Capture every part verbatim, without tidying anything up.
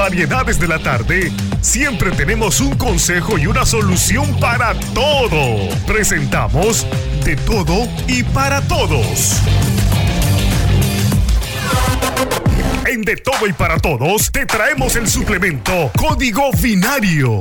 variedades de la tarde, siempre tenemos un consejo y una solución para todo. Presentamos De Todo y Para Todos. En De Todo y Para Todos te traemos el suplemento Código Binario.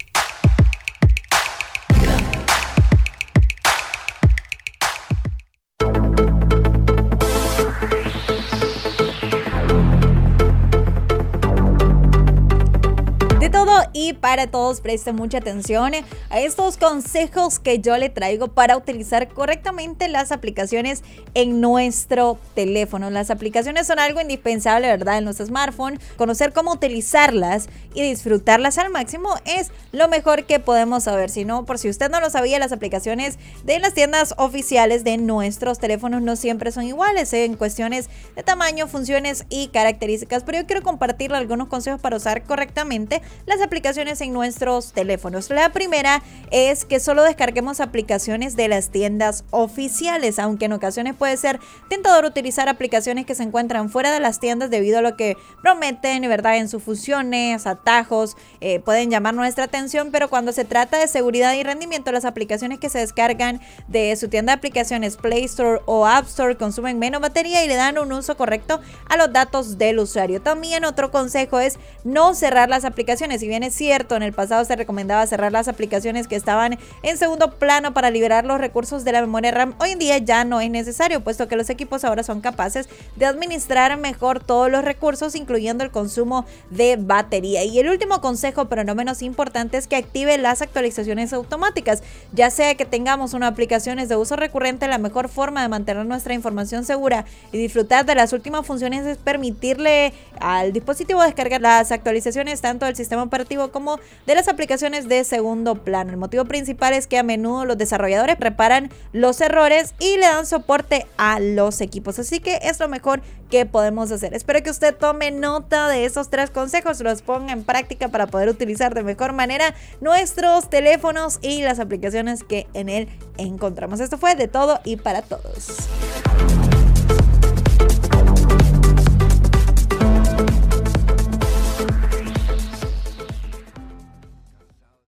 Y para todos, presten mucha atención a estos consejos que yo le traigo para utilizar correctamente las aplicaciones en nuestro teléfono. Las aplicaciones son algo indispensable, ¿verdad? En nuestro smartphone. Conocer cómo utilizarlas y disfrutarlas al máximo es lo mejor que podemos saber. Si no, por si usted no lo sabía, las aplicaciones de las tiendas oficiales de nuestros teléfonos no siempre son iguales, ¿eh? En cuestiones de tamaño, funciones y características. Pero yo quiero compartirle algunos consejos para usar correctamente las aplicaciones en nuestros teléfonos. La primera es que solo descarguemos aplicaciones de las tiendas oficiales, aunque en ocasiones puede ser tentador utilizar aplicaciones que se encuentran fuera de las tiendas debido a lo que prometen, ¿verdad? En sus funciones, atajos, eh, pueden llamar nuestra atención, pero cuando se trata de seguridad y rendimiento, las aplicaciones que se descargan de su tienda de aplicaciones Play Store o App Store consumen menos batería y le dan un uso correcto a los datos del usuario. También otro consejo es no cerrar las aplicaciones. Si bien es cierto, en el pasado se recomendaba cerrar las aplicaciones que estaban en segundo plano para liberar los recursos de la memoria RAM, hoy en día ya no es necesario, puesto que los equipos ahora son capaces de administrar mejor todos los recursos, incluyendo el consumo de batería. Y el último consejo, pero no menos importante, es que active las actualizaciones automáticas. Ya sea que tengamos una aplicación de uso recurrente, la mejor forma de mantener nuestra información segura y disfrutar de las últimas funciones es permitirle al dispositivo descargar las actualizaciones tanto del sistema operativo como de las aplicaciones de segundo plano. El motivo principal es que a menudo los desarrolladores reparan los errores y le dan soporte a los equipos, así que es lo mejor que podemos hacer. Espero que usted tome nota de esos tres consejos, los ponga en práctica para poder utilizar de mejor manera nuestros teléfonos y las aplicaciones que en él encontramos. Esto fue De Todo y Para Todos.